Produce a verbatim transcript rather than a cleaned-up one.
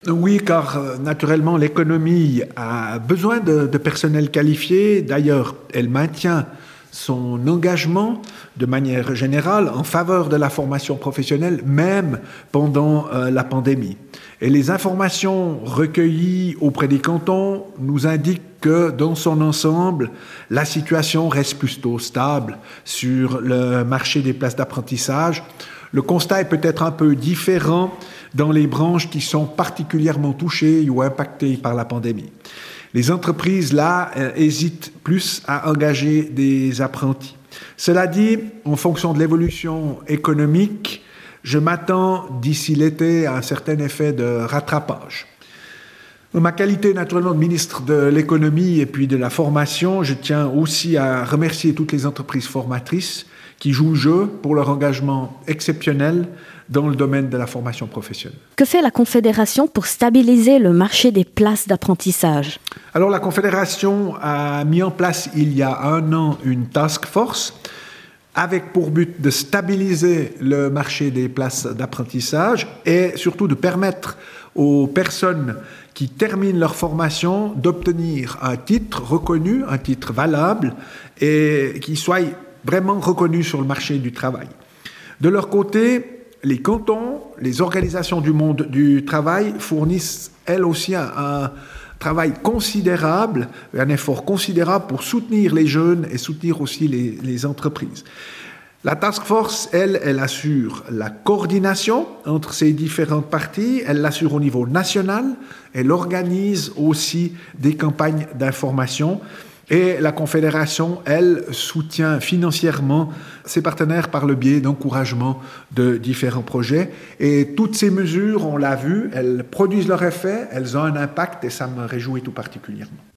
Oui, car euh, naturellement, l'économie a besoin de, de personnel qualifié. D'ailleurs, elle maintient son engagement de manière générale en faveur de la formation professionnelle, même pendant euh, la pandémie. Et les informations recueillies auprès des cantons nous indiquent que, dans son ensemble, la situation reste plutôt stable sur le marché des places d'apprentissage. Le constat est peut-être un peu différent dans les branches qui sont particulièrement touchées ou impactées par la pandémie. Les entreprises, là, euh, hésitent plus à engager des apprentis. Cela dit, en fonction de l'évolution économique, je m'attends d'ici l'été à un certain effet de rattrapage. En ma qualité naturellement de ministre de l'économie et puis de la formation, je tiens aussi à remercier toutes les entreprises formatrices qui jouent le jeu pour leur engagement exceptionnel dans le domaine de la formation professionnelle. Que fait la Confédération pour stabiliser le marché des places d'apprentissage ? Alors la Confédération a mis en place il y a un an une task force avec pour but de stabiliser le marché des places d'apprentissage et surtout de permettre aux personnes qui terminent leur formation d'obtenir un titre reconnu, un titre valable et qui soit vraiment reconnu sur le marché du travail. De leur côté, les cantons, les organisations du monde du travail fournissent elles aussi un, un travail considérable, un effort considérable pour soutenir les jeunes et soutenir aussi les, les entreprises. La task force, elle, elle assure la coordination entre ces différentes parties, elle l'assure au niveau national, elle organise aussi des campagnes d'information. Et la Confédération, elle, soutient financièrement ses partenaires par le biais d'encouragement de différents projets. Et toutes ces mesures, on l'a vu, elles produisent leur effet, elles ont un impact et ça me réjouit tout particulièrement.